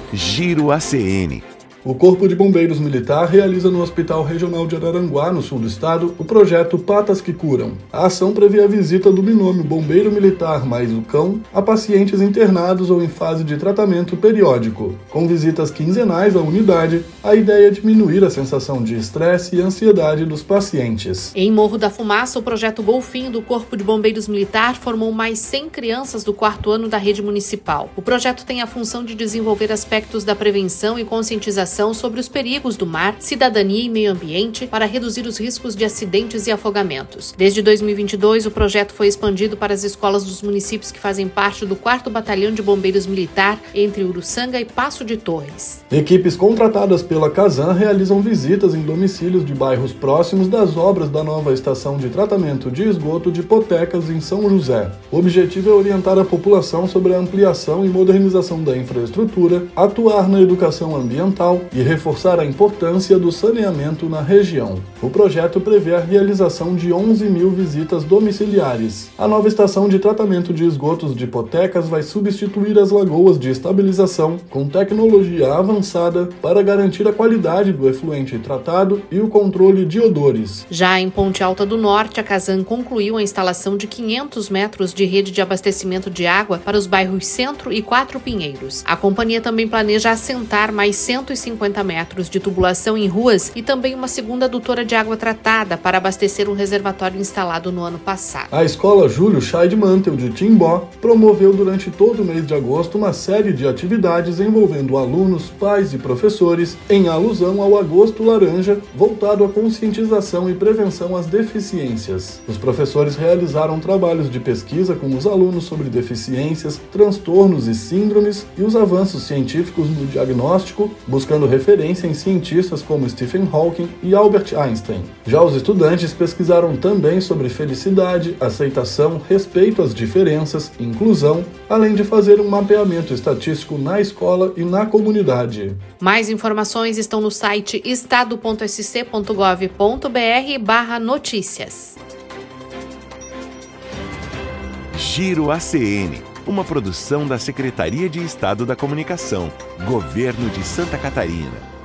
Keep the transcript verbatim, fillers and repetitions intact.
Giro A C N. O Corpo de Bombeiros Militar realiza no Hospital Regional de Araranguá, no sul do estado, o projeto Patas que Curam. A ação prevê a visita do binômio Bombeiro Militar mais o cão a pacientes internados ou em fase de tratamento periódico. Com visitas quinzenais à unidade, a ideia é diminuir a sensação de estresse e ansiedade dos pacientes. Em Morro da Fumaça, o projeto Golfinho do Corpo de Bombeiros Militar formou mais cem crianças do quarto ano da rede municipal. O projeto tem a função de desenvolver aspectos da prevenção e conscientização sobre os perigos do mar, cidadania e meio ambiente para reduzir os riscos de acidentes e afogamentos. Desde dois mil e vinte e dois, o projeto foi expandido para as escolas dos municípios que fazem parte do quarto Batalhão de Bombeiros Militar, entre Uruçanga e Passo de Torres. Equipes contratadas pela Casan realizam visitas em domicílios de bairros próximos das obras da nova estação de tratamento de esgoto de Potecas, em São José. O objetivo é orientar a população sobre a ampliação e modernização da infraestrutura, atuar na educação ambiental e reforçar a importância do saneamento na região. O projeto prevê a realização de onze mil visitas domiciliares. A nova estação de tratamento de esgotos de Potecas vai substituir as lagoas de estabilização com tecnologia avançada para garantir a qualidade do efluente tratado e o controle de odores. Já em Ponte Alta do Norte, a Casan concluiu a instalação de quinhentos metros de rede de abastecimento de água para os bairros Centro e Quatro Pinheiros. A companhia também planeja assentar mais cento e cinquenta metros de tubulação em ruas e também uma segunda adutora de água tratada para abastecer um reservatório instalado no ano passado. A escola Júlio Scheidmantel de Timbó promoveu durante todo o mês de agosto uma série de atividades envolvendo alunos, pais e professores em alusão ao Agosto Laranja, voltado à conscientização e prevenção às deficiências. Os professores realizaram trabalhos de pesquisa com os alunos sobre deficiências, transtornos e síndromes e os avanços científicos no diagnóstico, buscando referência em cientistas como Stephen Hawking e Albert Einstein. Já os estudantes pesquisaram também sobre felicidade, aceitação, respeito às diferenças, inclusão, além de fazer um mapeamento estatístico na escola e na comunidade. Mais informações estão no site estado ponto s c ponto gov ponto b r barra notícias. Giro A C N, uma produção da Secretaria de Estado da Comunicação, Governo de Santa Catarina.